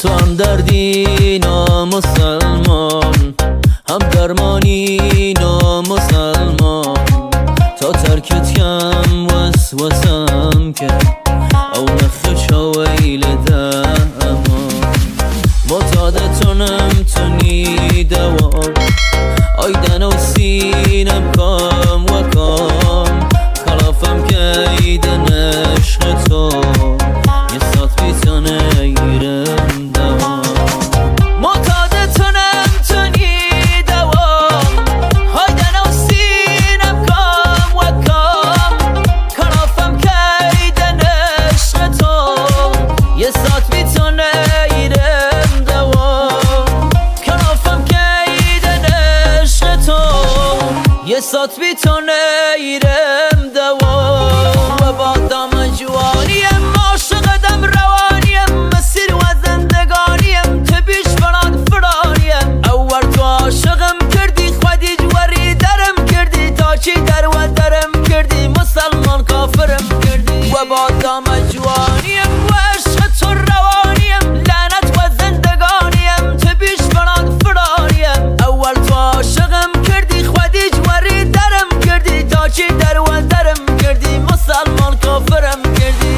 تو هم دردی نامسلمان، هم درمانی نامسلمان. تا ترکت کم وسوسم کرد او نخش ویل دمان. معتادتونم تونی دوام آیدن و سینم کام و کام. خلافم که ایدن عشق تو یه سات بیتانه ایرم دوام. معتادتونم تونی دوام آیدن و سینم کام و کام. خلافم که ایدن عشق تو یه سات بیتانه ایرم دوام. خلافم که ایدن عشق تو یه سات بیتانه ایرم دوام. و با دام جوانیم عاشقدم روانیم، مسیر و زندگانیم تو پیش فران فرانیم. اول تو عاشقم کردی خودی جوری درم کردی، تا چی در و درم کردی مسلمان کافرم کردی. و با دام جوانیم و عشق تو روانیم، لعنت و زندگانیم تو پیش فران فرانیم. اول تو عاشقم کردی خودی جوری درم کردی، تا چی در و درم کردی مسلمان کافرم کردی.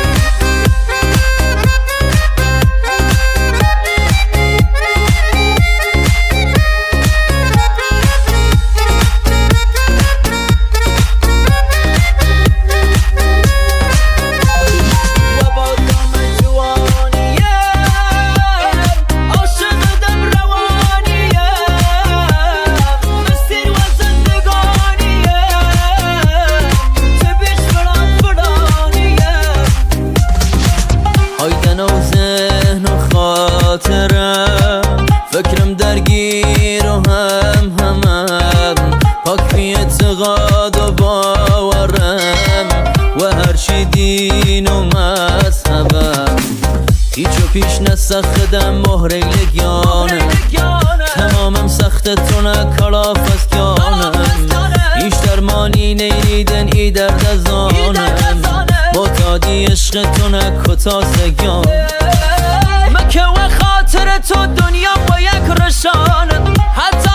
آیدن و ذهن و خاطرم، فکرم درگیر و همم. پاک بی اعتقاد و باورم و هرچی دین و مذهبم. هیچو پیش نسخدم مهره لگیانم، تمامم سخت تونه کلاف از کانم. هیچ درمانی نیدن ای درد از آنم، معتادی عشق تو نکتا سگان. مکه و خاطر تو دنیا با یک رشانه، حتی